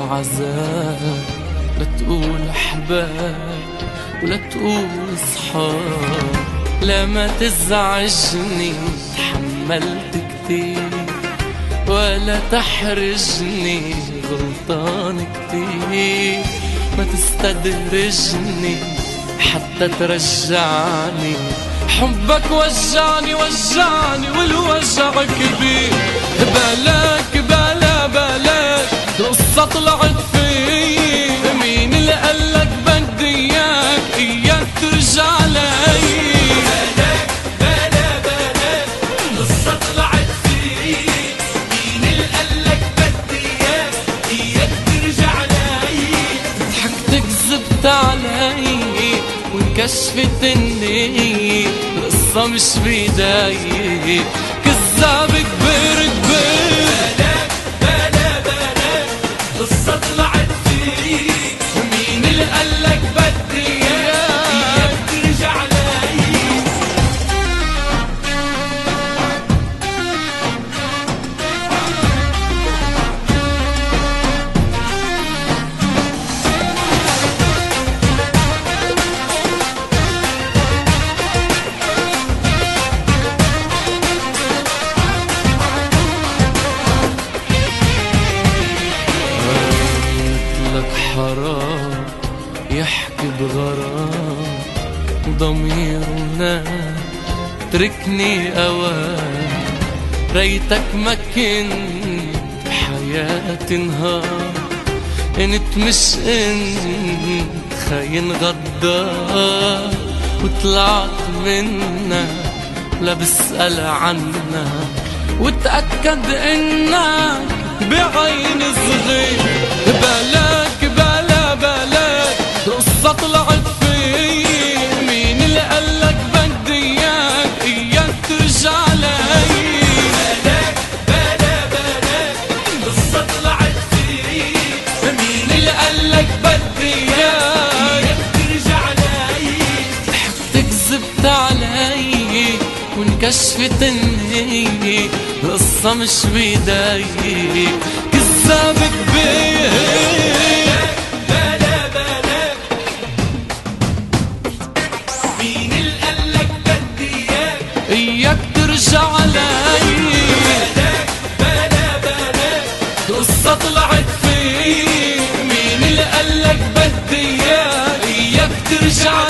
عذاب، لا تقول أحباب ولا تقول صحاب. لا ما تزعجني تحملت كتير، ولا تحرجني غلطان كتير. ما تستدرجني حتى ترجعني، حبك وجعني وجعني والوجع كبير. بلاك بلا بلاك القصة طلعت فيي، مين اللي قالك بدي اياك اياك ترجع لي؟ بلاك بلا بلاك القصة طلعت فيي، مين اللي قالك بدي اياك اياك ترجع لي؟ ضحكت كذبت علي وانكشفت النية، القصة مش بيداي كذاب كبير كبير. بلاك بلا بلاك القصة طلعت فيي، مين اللي قالك بدي اياك ترجع لي؟ حرام يحكي بغرام ضميرنا تركني أوان. ريتك ما كنت بحياتي نهار، انت مش انت خاين غدار. وطلعت منك لا بسأل عنك، وتأكد انك بعين صغير. بلاك بلا بلاك القصة طلعت فيي، مين اللي قالك بدي اياك اياك ترجع لي؟ بلاك بلا بلاك القصة طلعت فيي، مين اللي قالك بدي اياك ترجع لي؟ ضحكت كذبت علي وانكشفت النية، القصة مش بيداي كذاب كبير. بلا بلاك مين اللي قالك بدي اياك ترجع لي؟ بلاك بلا بلاك القصة طلعت فيي، مين اللي قالك بدي اياك ترجع